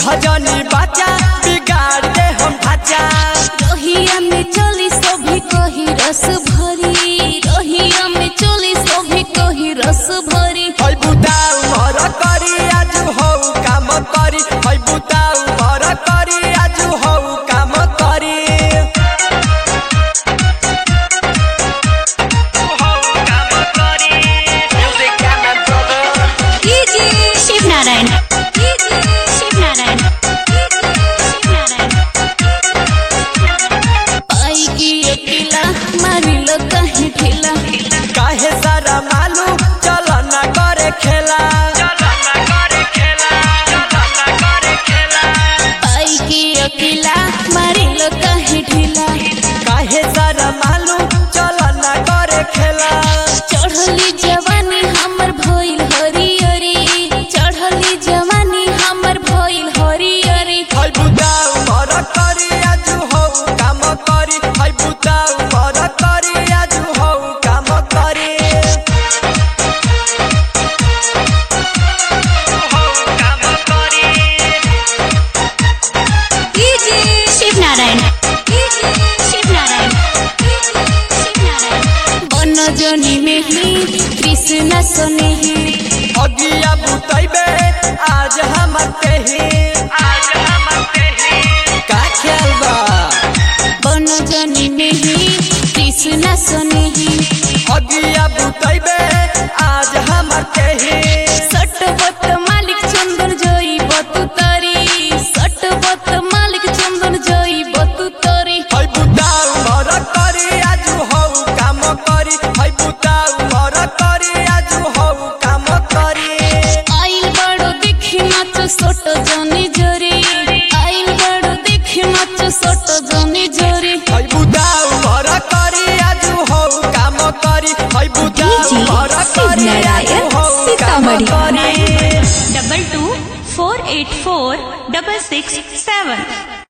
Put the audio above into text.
बुझनी बाचा बिगाड़ दे हम ढांचा। रोहिया में चली सभी कही रस भरी, रोहिया में चली सभी कही रस भरी। हई बुताऊ मर करी आज हो काम करी, हई बुताऊ मर करी आज हो काम करी। शिवनारायण पाई की अकेला मारिल कहीं ठेला, काहे सारा मालू चल ना करे खेला। पाई की अकेला मारिल कहीं ठेला, काहे सारा मालू चल ना करे खेला। चढ़ली जवानी हमर भइल हरियरी, चढ़ली जवानी हमर भइल हरियरी। हई बुताऊ मर करी आज हो काम करी, हई बुताऊ मर करी आज हो काम करी। शिवनारायण बनजनी में ही कृष्ण सने ही, अगिया बुतैबे आज हमर तेही। का ख्याल बा बनजनी में ही कृष्ण सने ही। अगिया बुतैबे आज हमर तेही। सटबत मालिक चंदन जोई बतु तरी, सटबत मालिक चंदन जोई बतु तरी। हई बुताऊ मर करी आज हो काम करी, हई बुताऊ मर करी आज हो काम करी। आइल बड़ो देखी नाच सोट जनी जोरी, आइल बड़ो देखी नाच सोट जनी जोरी। हई बुताऊ मर करी आज हो काम करी, हई बुताऊ मर करी आज हो काम करी। 2224846667